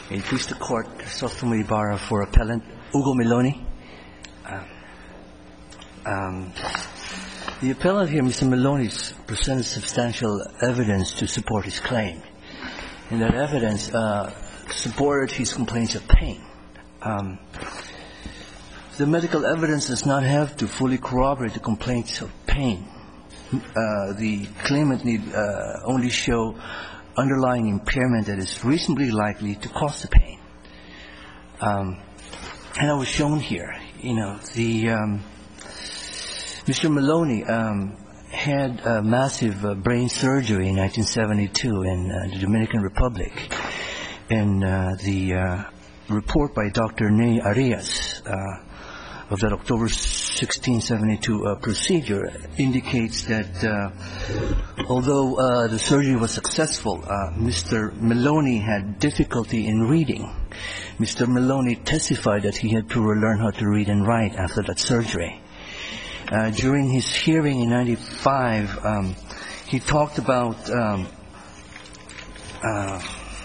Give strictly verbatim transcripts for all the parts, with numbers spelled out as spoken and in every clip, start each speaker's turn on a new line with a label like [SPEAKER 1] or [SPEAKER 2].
[SPEAKER 1] In please the court, Sosthomary Ibarra for appellant Ugo Meloni. Uh, um, the appellant here, Mister Meloni, presented substantial evidence to support his claim. And that evidence uh, supported his complaints of pain. Um, the medical evidence does not have to fully corroborate the complaints of pain. Uh, the claimant need uh, only show underlying impairment that is reasonably likely to cause the pain. Um, and I was shown here, you know, the um, Mister Meloni um, had a massive uh, brain surgery in nineteen seventy-two in uh, the Dominican Republic. And uh, the uh, report by Doctor Ney Arias uh, of that October sixteen seventy-two uh, procedure indicates that uh, although uh, the surgery was successful, uh, Mister Meloni had difficulty in reading. Mister Meloni testified that he had to relearn how to read and write after that surgery. Uh, during his hearing in ninety-five, um, he talked about um, uh,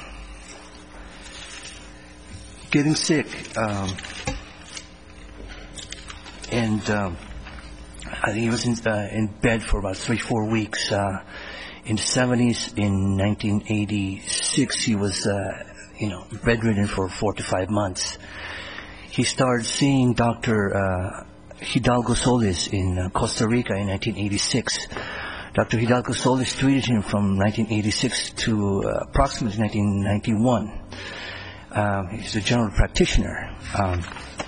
[SPEAKER 1] getting sick, um, and um, I think he was in, uh, in bed for about three, four weeks. Uh, in the seventies, in nineteen eighty-six, he was, uh, you know, bedridden for four to five months. He started seeing Doctor Uh, Hidalgo Solis in uh, Costa Rica in nineteen eighty-six. Doctor Hidalgo Solis treated him from nineteen eighty-six to uh, approximately nineteen ninety-one. Uh, he's a general practitioner. Um,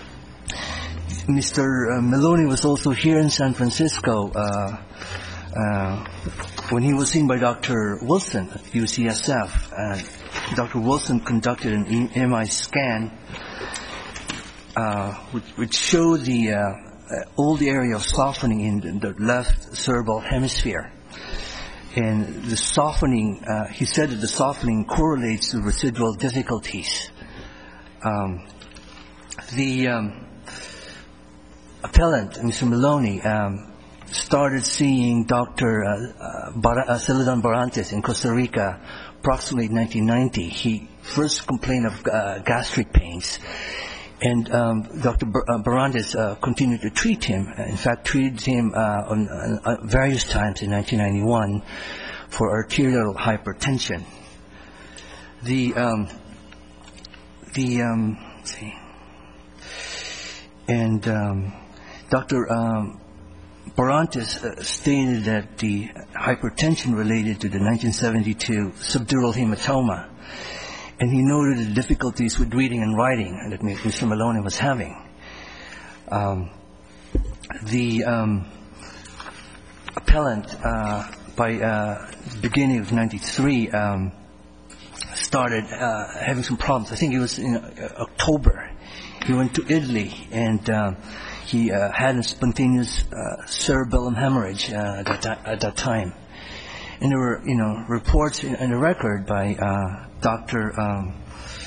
[SPEAKER 1] Mister Uh, Meloni was also here in San Francisco uh, uh, when he was seen by Doctor Wilson at U C S F. Uh, Doctor Wilson conducted an E M I scan uh, which, which showed the uh, uh, all the area of softening in the left cerebral hemisphere. And the softening, uh, he said that the softening correlates to residual difficulties. Um, the um, appellant, Mister Meloni, um, started seeing Doctor Uh, uh, Bar- uh, Celadon Barantes in Costa Rica approximately nineteen ninety. He first complained of uh, gastric pains, and um, Doctor Bar- uh, Barantes uh, continued to treat him. In fact, treated him uh, on uh, various times in nineteen ninety-one for arterial hypertension. The um, the um, let's see, and um, Doctor Um, Barantes uh, stated that the hypertension related to the nineteen seventy-two subdural hematoma, and he noted the difficulties with reading and writing that Mister Meloni was having. Um, the um, appellant, uh, by uh, the beginning of ninety-three, um, started uh, having some problems. I think it was in uh, October. He went to Italy, and uh, he uh, had a spontaneous uh, cerebellum hemorrhage uh, at, that, at that time. And there were, you know, reports in, in the record by uh, Doctor Um,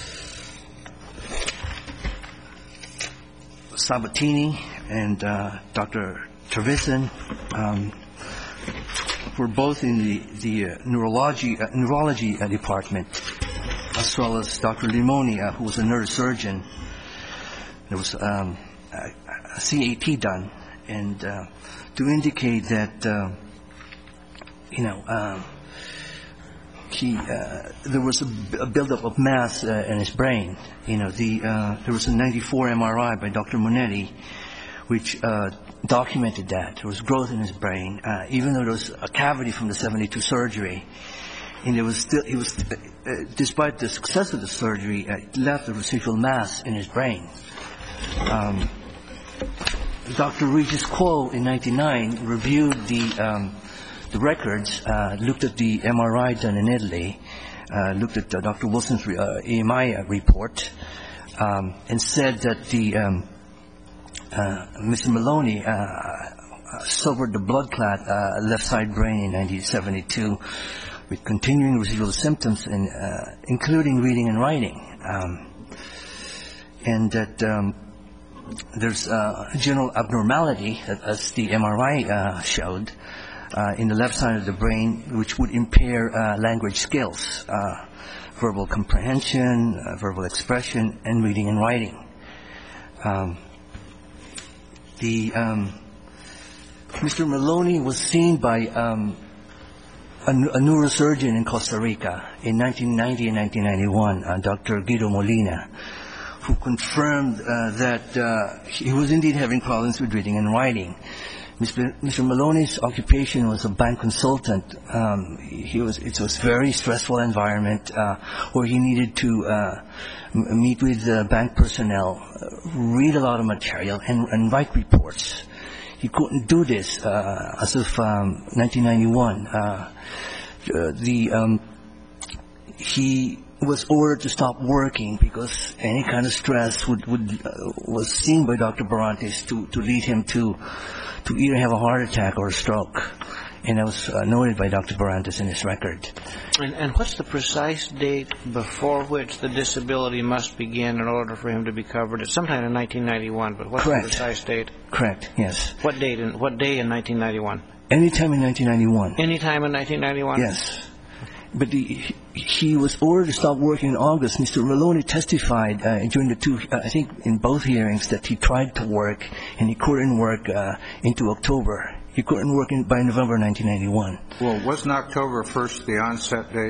[SPEAKER 1] Sabatini and uh, Doctor Trevisan, um, were both in the, the uh, neurology, uh, neurology uh, department, as well as Doctor Limoni, uh, who was a neurosurgeon. There was um, a, a C A T done, and uh, to indicate that, uh, you know, uh, he uh, there was a, a buildup of mass uh, in his brain. You know, the uh, there was a ninety-four M R I by Doctor Monetti, which uh, documented that there was growth in his brain, uh, even though there was a cavity from the seventy-two surgery. And it was still, it was, uh, despite the success of the surgery, uh, it left a residual mass in his brain. Um, Doctor Regis Quo in ninety-nine reviewed the um, the records, uh, looked at the M R I done in Italy, uh, looked at uh, Doctor Wilson's re- uh, E M I report, um, and said that the um, uh, Mister Meloni uh, suffered the blood clot uh, left side brain in nineteen seventy-two, with continuing residual symptoms, in, uh, including reading and writing, um, and that um, there's uh, a general abnormality, as the M R I uh, showed, uh, in the left side of the brain, which would impair uh, language skills. Uh, verbal comprehension, uh, verbal expression, and reading and writing. Um, the um, Mister Maloney was seen by um, a, a neurosurgeon in Costa Rica in nineteen ninety and nineteen ninety-one, uh, Doctor Guido Molina, who confirmed uh, that uh, he was indeed having problems with reading and writing. Mister Mister Maloney's occupation was a bank consultant. Um, he was it was a very stressful environment uh, where he needed to uh, m- meet with uh, bank personnel, uh, read a lot of material, and, and write reports. He couldn't do this uh, as of um, nineteen ninety-one. Uh, uh, the um, he was ordered to stop working because any kind of stress would, would uh, was seen by Doctor Barrantes to, to lead him to to either have a heart attack or a stroke, and that was uh, noted by Doctor Barrantes in his record.
[SPEAKER 2] And, and what's the precise date before which the disability must begin in order for him to be covered? It's sometime in nineteen ninety-one, but what's
[SPEAKER 1] Correct.
[SPEAKER 2] the precise date?
[SPEAKER 1] Correct. Yes.
[SPEAKER 2] What date? In, what day in nineteen ninety-one?
[SPEAKER 1] Anytime in nineteen ninety-one.
[SPEAKER 2] Any time in nineteen ninety-one?
[SPEAKER 1] Yes. But the, he was ordered to stop working in August. Mister Maloney testified uh, during the two, uh, I think in both hearings, that he tried to work and he couldn't work uh, into October. He couldn't work in, by November nineteen ninety-one.
[SPEAKER 3] Well, wasn't October first the onset date?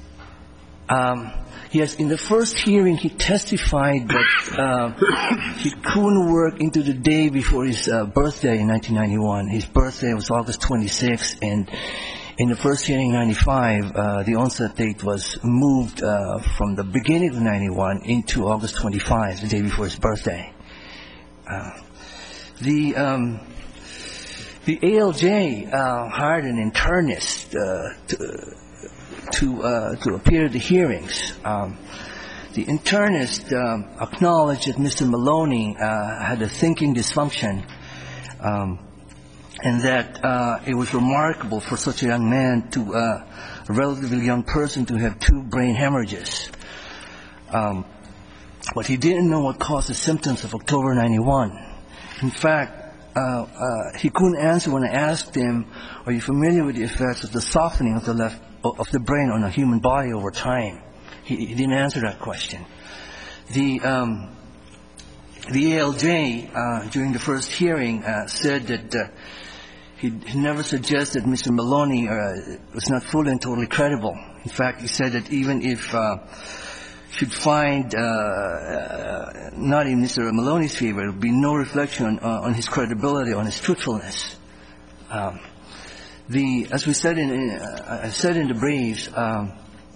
[SPEAKER 1] Um, yes, in the first hearing he testified that uh, he couldn't work into the day before his uh, birthday in nineteen ninety-one. His birthday was August twenty-sixth, and in the first hearing in ninety-five, uh, the onset date was moved uh, from the beginning of ninety-one into August twenty-fifth, the day before his birthday. Uh, the um, the A L J uh, hired an internist uh, to to, uh, to appear at the hearings. Um, the internist um, acknowledged that Mister Maloney uh, had a thinking dysfunction, um, and that uh, it was remarkable for such a young man, to uh, a relatively young person, to have two brain hemorrhages. Um, but he didn't know what caused the symptoms of October ninety-one. In fact, uh, uh, he couldn't answer when I asked him, "Are you familiar with the effects of the softening of the left of the brain on a human body over time?" He, he didn't answer that question. The um, the A L J uh, during the first hearing uh, said that uh, he, he never suggested Mister Maloney uh, was not fully and totally credible. In fact, he said that even if uh, should find uh, uh, not in Mister Maloney's favor, there would be no reflection uh, on his credibility, on his truthfulness. Um, The, as we said in, uh, I said in the briefs, um,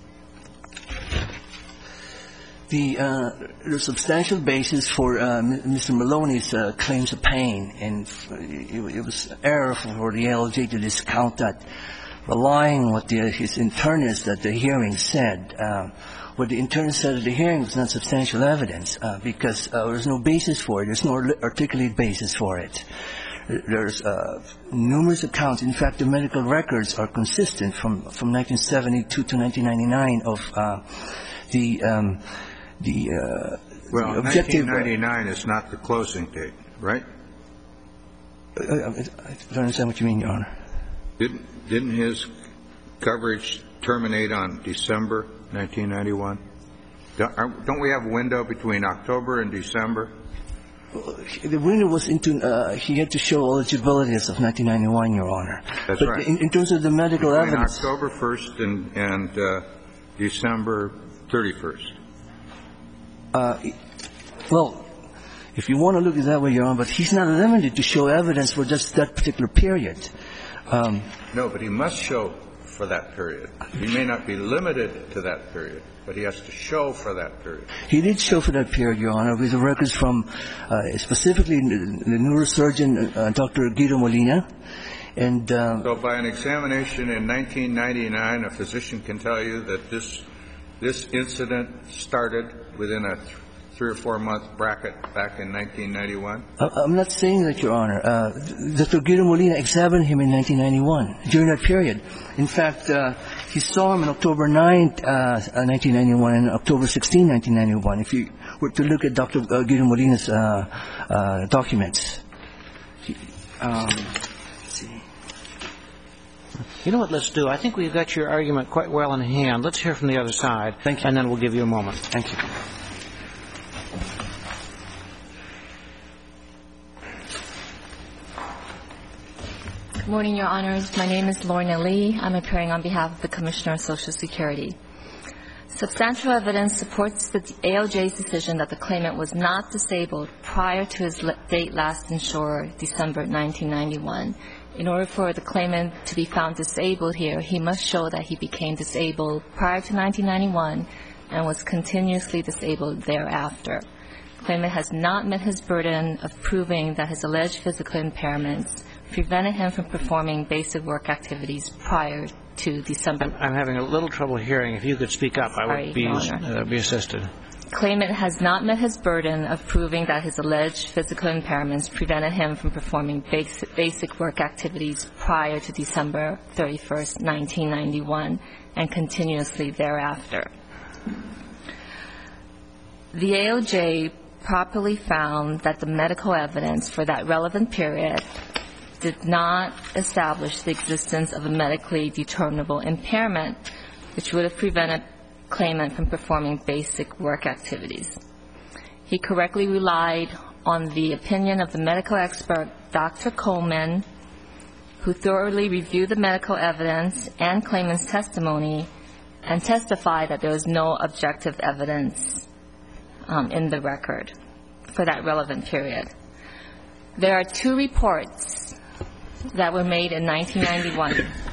[SPEAKER 1] the uh, there's substantial basis for uh, Mister Maloney's uh, claims of pain, and it, it was error for the A L J to discount that, relying on what the, his internist at the hearing said. Uh, what the internist said at the hearing was not substantial evidence uh, because uh, there's no basis for it. There's no articulate basis for it. There's uh, numerous accounts. In fact, the medical records are consistent from, from nineteen seventy-two to nineteen ninety-nine of uh, the um, the uh,
[SPEAKER 3] well,
[SPEAKER 1] the objective.
[SPEAKER 3] nineteen ninety-nine is not the closing date, right?
[SPEAKER 1] Uh, I don't understand what you mean, Your Honor.
[SPEAKER 3] Didn't didn't his coverage terminate on December nineteen ninety-one? Don't, don't we have a window between October and December?
[SPEAKER 1] The window was into, uh, he had to show eligibility as of nineteen ninety-one, Your Honor.
[SPEAKER 3] That's
[SPEAKER 1] but
[SPEAKER 3] right.
[SPEAKER 1] In, in terms of the medical
[SPEAKER 3] between
[SPEAKER 1] evidence.
[SPEAKER 3] October first and, and uh, December thirty-first.
[SPEAKER 1] Uh, well, if you want to look at it that way, Your Honor, but he's not limited to show evidence for just that particular period. Um,
[SPEAKER 3] no, but he must show for that period. He may not be limited to that period, but he has to show for that period.
[SPEAKER 1] He did show for that period, Your Honor, with the records from uh, specifically the, the neurosurgeon, uh, Doctor Guido Molina. And uh,
[SPEAKER 3] so by an examination in nineteen ninety-nine, a physician can tell you that this this incident started within a th- three or four month bracket back in nineteen ninety-one?
[SPEAKER 1] I'm not saying that, Your Honor. Uh, Doctor Guido Molina examined him in nineteen ninety-one, during that period. In fact, uh, he saw him on October ninth, uh, nineteen ninety-one, and October sixteenth, nineteen ninety-one, if you were to look at Doctor Guido Molina's uh, uh, documents. He, um, let's see.
[SPEAKER 2] You know what, let's do? I think we've got your argument quite well in hand. Let's hear from the other side.
[SPEAKER 1] Thank you.
[SPEAKER 2] And then we'll give you a moment.
[SPEAKER 1] Thank you.
[SPEAKER 4] Good morning, Your Honors. My name is Lorna Lee. I'm appearing on behalf of the Commissioner of Social Security. Substantial evidence supports the A L J's decision that the claimant was not disabled prior to his date last insured, December nineteen ninety-one. In order for the claimant to be found disabled here, he must show that he became disabled prior to nineteen ninety-one and was continuously disabled thereafter. The claimant has not met his burden of proving that his alleged physical impairments prevented him from performing basic work activities prior to December.
[SPEAKER 2] I'm having a little trouble hearing. If you could speak up, I
[SPEAKER 4] Sorry,
[SPEAKER 2] would be, uh, be assisted.
[SPEAKER 4] Claimant has not met his burden of proving that his alleged physical impairments prevented him from performing basic, basic work activities prior to December thirty-first, nineteen ninety-one, and continuously thereafter. The A L J properly found that the medical evidence for that relevant period did not establish the existence of a medically determinable impairment which would have prevented claimant from performing basic work activities. He correctly relied on the opinion of the medical expert, Doctor Coleman, who thoroughly reviewed the medical evidence and claimant's testimony and testified that there was no objective evidence um, in the record for that relevant period. There are two reports that were made in nineteen ninety-one.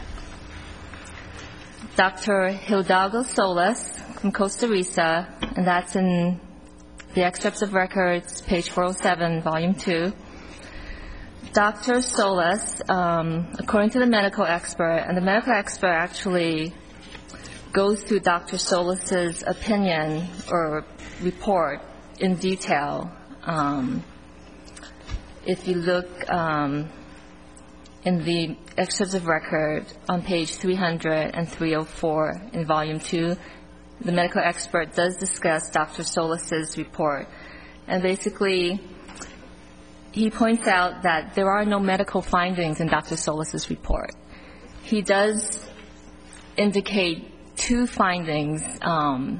[SPEAKER 4] Doctor Hidalgo Solis from Costa Rica, and that's in the excerpts of records, page four oh seven, volume two. Doctor Solis, um, according to the medical expert, and the medical expert actually goes through Doctor Solis's opinion or report in detail. Um, if you look um, in the excerpts of record on page three hundred and three oh four in volume two, the medical expert does discuss Doctor Solis's report. And basically, he points out that there are no medical findings in Doctor Solis's report. He does indicate two findings, um,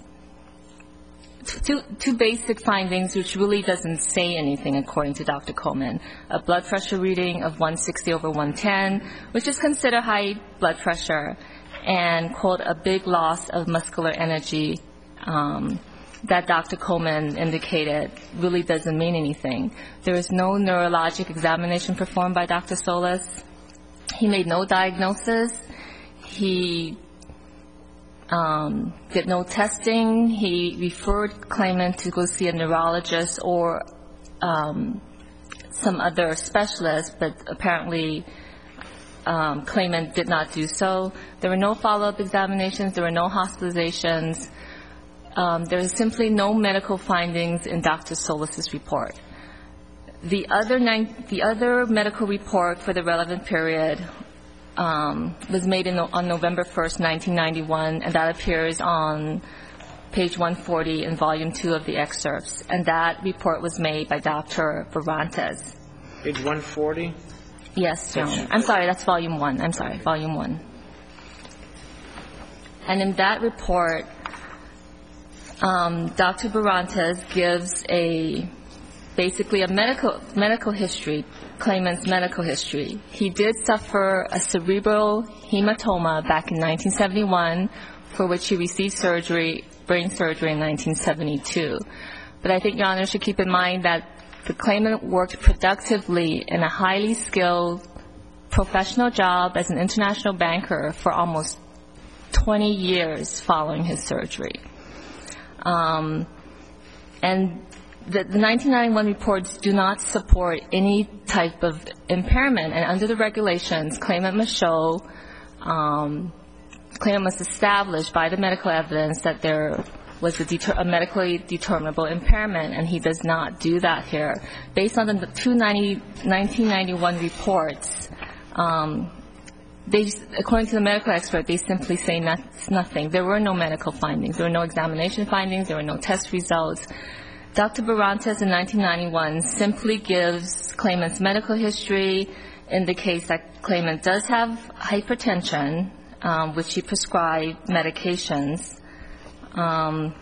[SPEAKER 4] Two, two basic findings which really doesn't say anything according to Doctor Coleman. A blood pressure reading of one sixty over one ten, which is considered high blood pressure, and, quote, a big loss of muscular energy um, that Doctor Coleman indicated really doesn't mean anything. There is no neurologic examination performed by Doctor Solis. He made no diagnosis. He Um, did no testing. He referred claimant to go see a neurologist or um, some other specialist, but apparently um, claimant did not do so. There were no follow-up examinations. There were no hospitalizations. Um, there is simply no medical findings in Doctor Solis's report. The other, the other medical report for the relevant period Um, was made in, on November first, nineteen ninety-one, and that appears on page one forty in volume two of the excerpts. And that report was made by Doctor Barantes.
[SPEAKER 2] Page one forty?
[SPEAKER 4] Yes, Your Honor. I'm sorry, that's volume one. I'm sorry, volume one. And in that report, um, Doctor Barantes gives a basically a medical medical history, claimant's medical history. He did suffer a cerebral hematoma back in nineteen seventy-one, for which he received surgery, brain surgery in nineteen seventy-two. But I think Your Honor should keep in mind that the claimant worked productively in a highly skilled professional job as an international banker for almost twenty years following his surgery. Um, and The, the nineteen ninety-one reports do not support any type of impairment, and under the regulations, claimant must show, um, claimant must establish by the medical evidence that there was a, deter- a medically determinable impairment, and he does not do that here. Based on the two nineteen ninety-one reports, um, they, according to the medical expert, they simply say not, nothing. There were no medical findings. There were no examination findings. There were no test results. Doctor Barantes in nineteen ninety-one simply gives claimant's medical history indicates that claimant does have hypertension, um, which he prescribed medications. Um,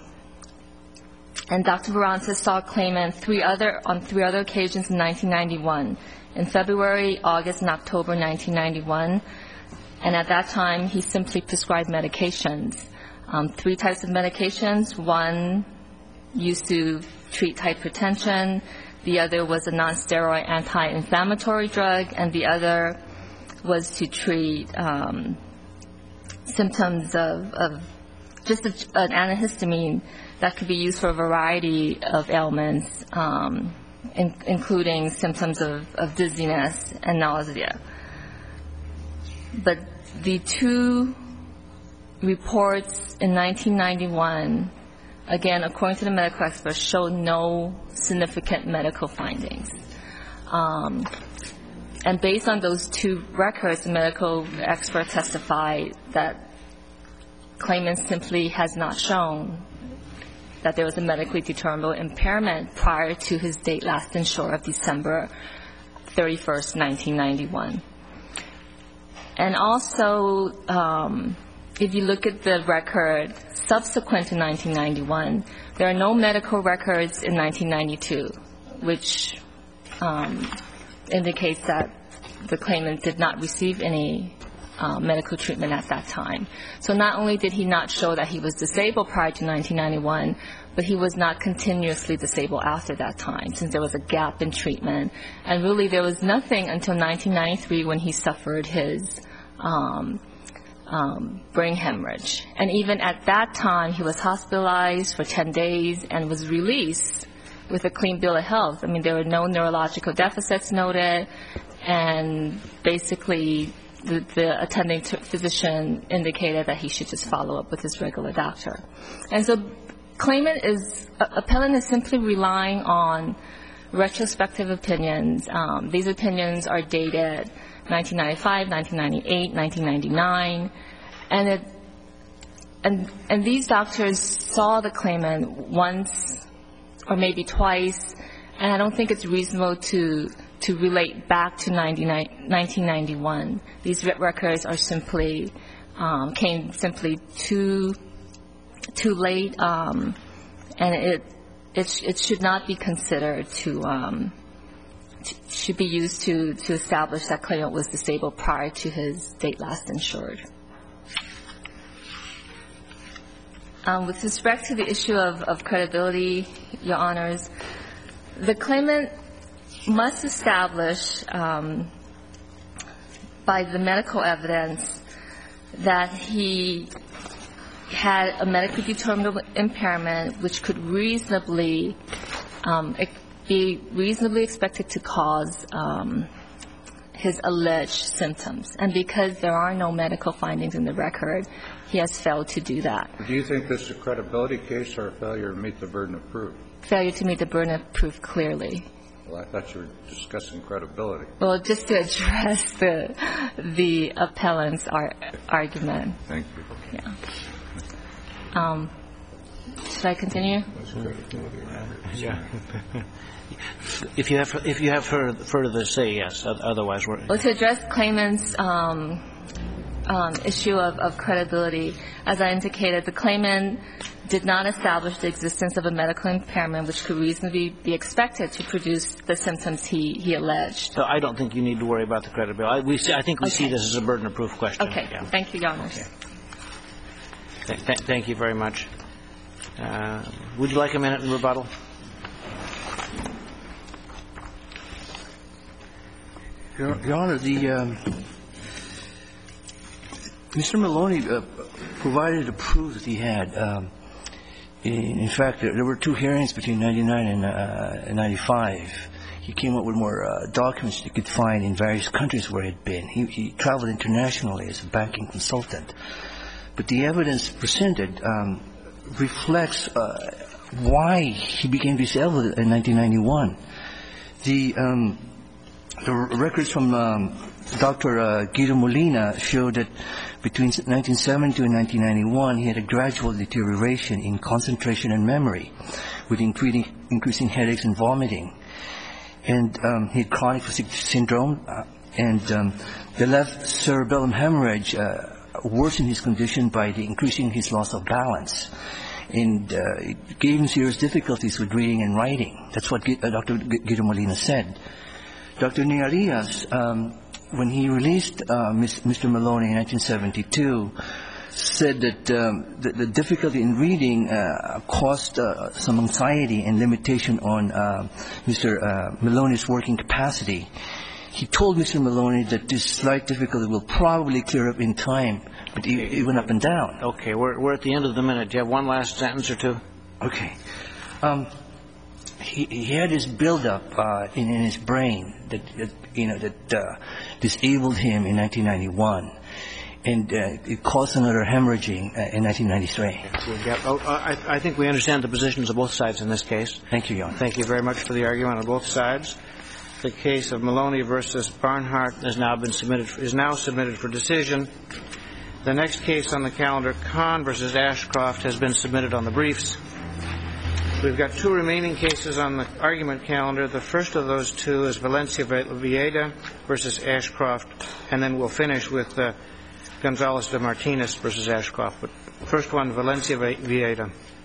[SPEAKER 4] and Doctor Barantes saw claimant three other on three other occasions in nineteen ninety-one, in February, August, and October nineteen ninety-one. And at that time, he simply prescribed medications. Um, three types of medications. One used to treat hypertension. The other was a non-steroid anti-inflammatory drug. And the other was to treat um, symptoms of, of just a, an antihistamine that could be used for a variety of ailments, um, in, including symptoms of, of dizziness and nausea. But the two reports in nineteen ninety-one, again, according to the medical experts, showed no significant medical findings. Um, and based on those two records, the medical expert testified that claimant simply has not shown that there was a medically determinable impairment prior to his date last insured of December thirty-first, nineteen ninety-one. And also, um, if you look at the record subsequent to nineteen ninety-one, there are no medical records in nineteen ninety-two, which um, indicates that the claimant did not receive any uh, medical treatment at that time. So not only did he not show that he was disabled prior to nineteen ninety-one, but he was not continuously disabled after that time, since there was a gap in treatment. And really, there was nothing until nineteen ninety-three when he suffered his um, um, brain hemorrhage. And even at that time, he was hospitalized for ten days and was released with a clean bill of health. I mean, there were no neurological deficits noted, and basically the, the attending t- physician indicated that he should just follow up with his regular doctor. And so claimant is, uh, appellant is simply relying on retrospective opinions. Um, these opinions are dated nineteen ninety-five, nineteen ninety-eight, nineteen ninety-nine, and it, and and these doctors saw the claimant once or maybe twice, and I don't think it's reasonable to to relate back to nineteen ninety-one. These records are simply um, came simply too too late, um, and it it it should not be considered to. Um, should be used to, to establish that claimant was disabled prior to his date last insured. Um, with respect to the issue of, of credibility, Your Honors, the claimant must establish um, by the medical evidence that he had a medically determinable impairment which could reasonably um, be reasonably expected to cause um, his alleged symptoms. And because there are no medical findings in the record, he has failed to do that.
[SPEAKER 3] Do you think this is a credibility case or a failure to meet the burden of proof?
[SPEAKER 4] Failure to meet the burden of proof clearly.
[SPEAKER 3] Well, I thought you were discussing credibility.
[SPEAKER 4] Well, just to address the the appellant's ar- argument.
[SPEAKER 3] Thank you.
[SPEAKER 4] Yeah. Um, should I continue?
[SPEAKER 2] Yeah. If you have if you have further, further to say, yes. Otherwise, we're.
[SPEAKER 4] Well, to address claimant's um, um, issue of, of credibility, as I indicated, the claimant did not establish the existence of a medical impairment which could reasonably be expected to produce the symptoms he, he alleged.
[SPEAKER 2] So I don't think you need to worry about the credibility. I, we see, I think we okay. see this as a burden of proof question.
[SPEAKER 4] Okay. Yeah. Thank you, Your Honors.
[SPEAKER 2] Okay. Th- th- thank you very much. Uh, would you like a minute in rebuttal?
[SPEAKER 1] Your, Your Honor, the um, Mister Maloney uh, provided the proof that he had. Um, in, in fact, there, there were two hearings between ninety-nine and, uh, and ninety-five. He came up with more uh, documents he could find in various countries where he'd been. He, he traveled internationally as a banking consultant. But the evidence presented um, reflects uh, why he became disabled in nineteen ninety-one. The um, The records from um, Doctor Uh, Guido Molina show that between nineteen seventy and nineteen ninety-one, he had a gradual deterioration in concentration and memory, with increasing, increasing headaches and vomiting. And um, he had chronic fatigue syndrome, uh, And um, the left cerebellum hemorrhage uh, worsened his condition by the increasing his loss of balance. And uh, it gave him serious difficulties with reading and writing. That's what G- uh, Doctor G- Guido Molina said. Doctor Niarias, um, when he released uh, Mister Maloney in nineteen seventy-two, said that um, the, the difficulty in reading uh, caused uh, some anxiety and limitation on uh, Mister Uh, Maloney's working capacity. He told Mister Maloney that this slight difficulty will probably clear up in time, but it, it went up and down.
[SPEAKER 2] Okay, we're, we're at the end of the minute. Do you have one last sentence or two?
[SPEAKER 1] Okay. Um, he, he had this buildup uh, in, in his brain that, that you know that uh, disabled him in nineteen ninety-one, and uh, it caused another hemorrhaging uh, in nineteen ninety-three.
[SPEAKER 2] Yeah. Oh, I, I think we understand the positions of both sides in this case.
[SPEAKER 1] Thank you, Your Honor.
[SPEAKER 2] Thank you very much for the argument on both sides. The case of Maloney versus Barnhart has now been submitted is now submitted for decision. The next case on the calendar, Kahn versus Ashcroft, has been submitted on the briefs. We've got two remaining cases on the argument calendar. The first of those two is Valencia Vieda versus Ashcroft, and then we'll finish with uh, Gonzalez de Martinez versus Ashcroft. But first one, Valencia Vieda.